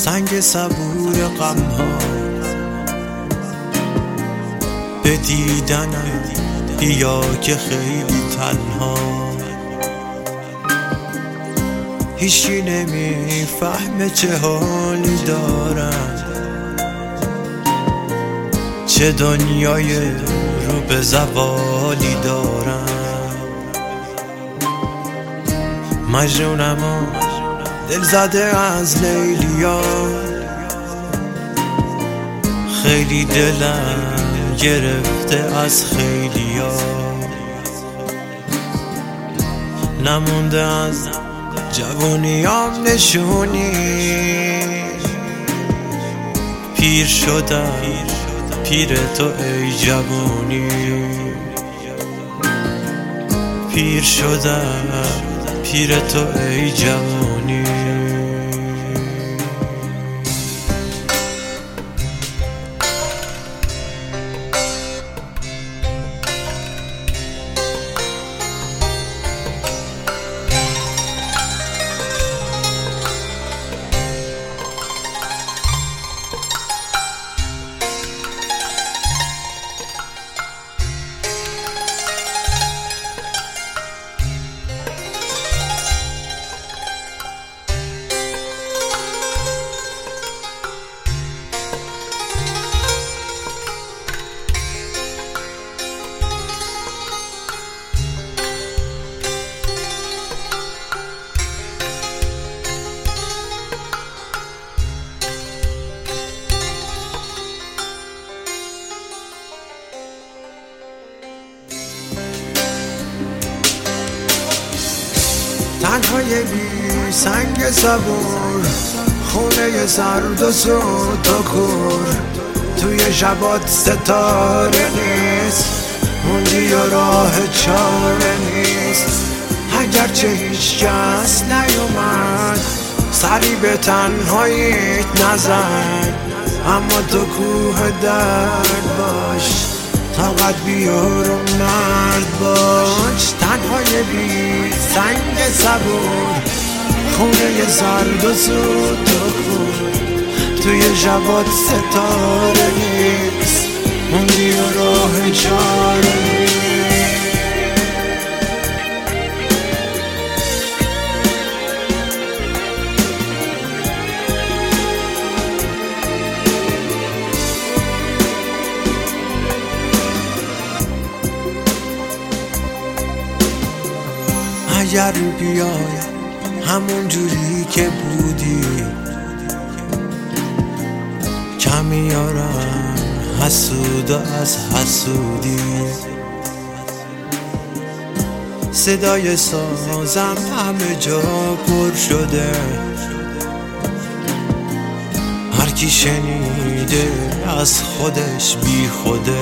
سنگ صبور غمها به دیدنم بیا که خیلی تنها هیچی نمیفهمه چه حالی دارم، چه دنیای رو به زوالی دارم. مجنونم و دل زده از لیلیا، خیلی دلم گرفته از خیلیا. نمونده از جوونیام نشونی، پیر شدم پیر تو ای جوونی. پیر شدم پیر تو ای جوونی. تنهای بی سنگ صبور، خونه سرد و سود و کور. توی شبات ستاره نیست، موندی و راه چاره نیست. اگرچه هیچ کس نیومد سری به تنهاییت نزن، اما تو کوه درد باش، طاقت بیار و مرد باش. تنهای بی سنگ صبور، خونه سرد و سود و کور. توی شبات ستاره نیست، موندی و راه چاره نیست. اگر بیای همون جوری که بودی، کم میارم حسود از حسودی. صدای سازم همه جا پر شده، هر کی شنیده از خودش بی خوده.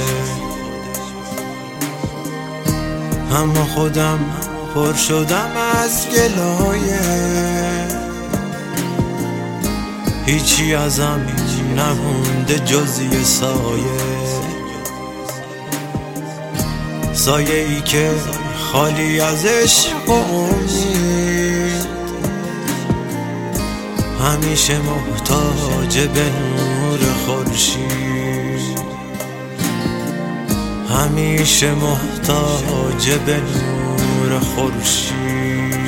اما خودم پر شدم از گلایه، هیچی ازم نمونده جز یه سایه ای که خالی از عشق و امید، همیشه محتاج به نور خورشید، همیشه محتاج به نور خورشید.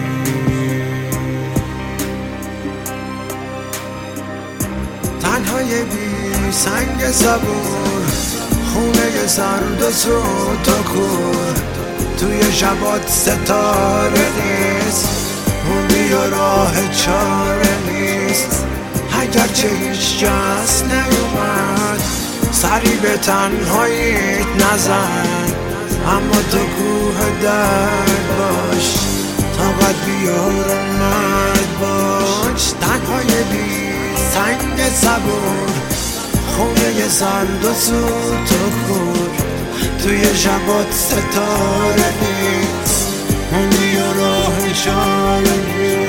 تنهای بی سنگ صبور، خونه سرد و سود و کور. توی شبات ستاره نیست، موندی و راه چاره نیست. اگرچه هیچ کس نیومد سری به تنهاییت نزن، اما تو کوه درد باش، طاقت بیار و مرد باش. تنهای بی سنگ صبور، خونه سرد و سود و کور. توی شبات ستاره نیست، موندی و راه چاره نیست.